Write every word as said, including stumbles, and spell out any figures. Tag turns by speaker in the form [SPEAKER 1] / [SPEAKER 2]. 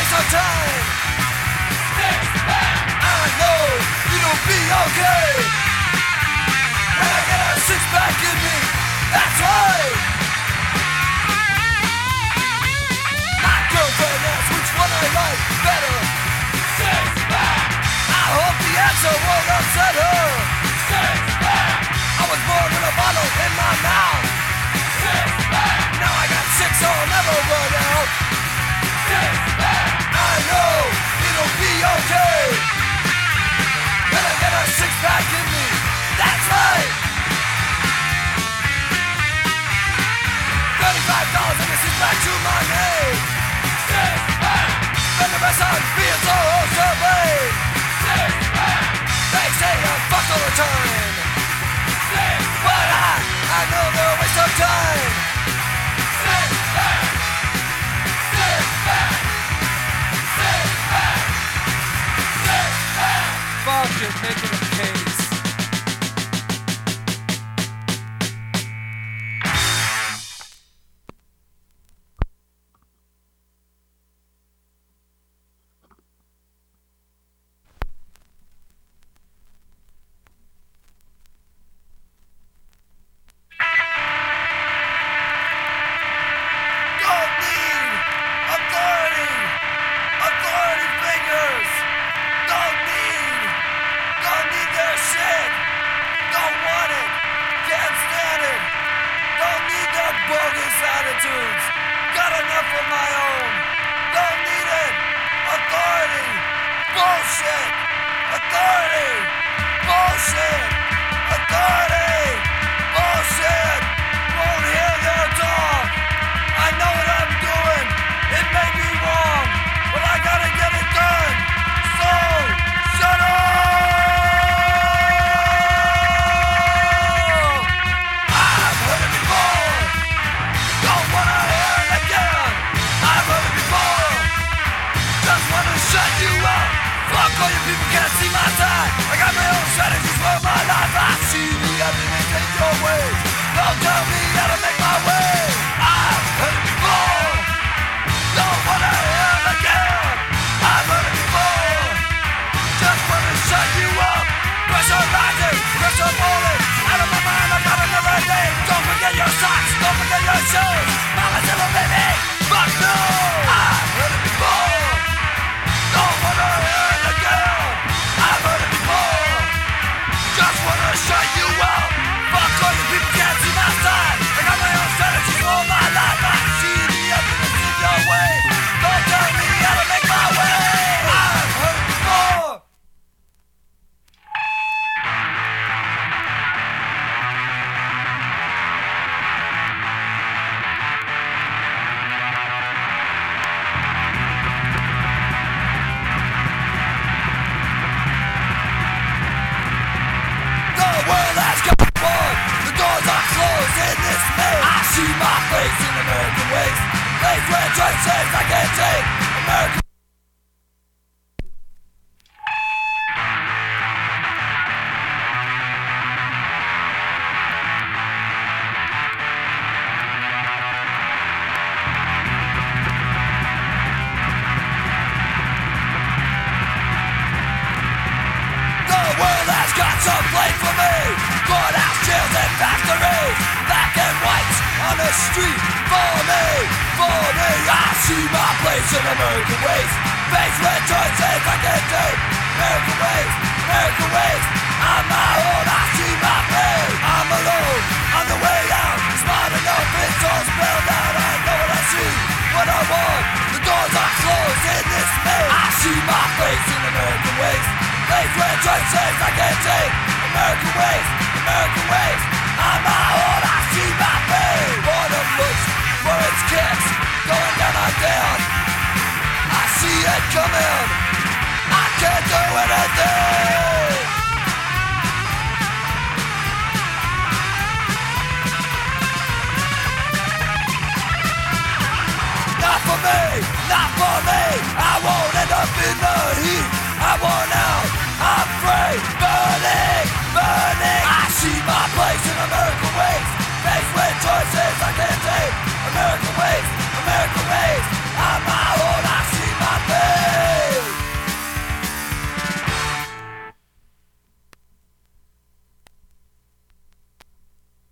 [SPEAKER 1] waste of time. I know it'll be okay when I get a six pack in me. That's right. My girlfriend asks which one I like better. Six pack. I hope the answer won't upset her. Six pack. I was born with a bottle in my mouth. Six pack. Now I got six, so I'll never run out. Six pack. I know it'll be okay when I get a six pack in me. That's right. Thirty-five dollars and a six pack to my name. Six pack. Spend the rest on beers or survey. Six pack. They say I'm fucked all the time. Six pack. But I, I know they're a waste of time. Six pack. Six pack. Six pack. Six pack.
[SPEAKER 2] Fuck it, make it a case.
[SPEAKER 1] Don't need authority. Authority figures. Don't need. Don't need their shit. Don't want it. Can't stand it. Don't need their bogus attitudes. Got enough of my own. Don't need it. Authority. Bullshit. Authority. Bullshit. Authority. Bullshit. Won't hear their talk. I know what I'm doing. It may be wrong, but I gotta get it done. So, shut up! I've heard it before. Don't wanna hear it again. I've heard it before. Just wanna shut you up. Fuck all you people can't see my side. I got my own strategies for my life. I see the evidence in your ways. Don't tell me how to make my way. I've heard it before. Don't wanna hear it again. I've heard it before. Just wanna shut you up. Pressure rising, pressure falling. Out of my mind, I got another day. Don't forget your socks, don't forget your shoes. Mama said, oh baby, fuck no. I've heard it before. Don't wanna hear it again. I've heard it before. Just wanna shut you up. Fuck all you people can't see my side. I got my own strategies all my life. I see the evidence in your way. Don't tell me how to make my way. I've heard it before. The world has got one. The doors are closed in this maze. I see my face in American ways. Place where choices I can't take. American. The world has got some blame for me. Courthouse, jails, and factories. Black and whites on the street for me, for me. I see my place in American ways. Face with choices I can take. American ways, American ways. On my own, I see my place. I'm alone, on the way out. Smart enough, it's all spelled out. I know what I see, what I want. The doors are closed in this maze. I see my face in American ways. Place where choices I can take. American ways, American ways. On my own, I see my face. Boredom looks for its kicks. Going down on down. I see it coming. I can't do it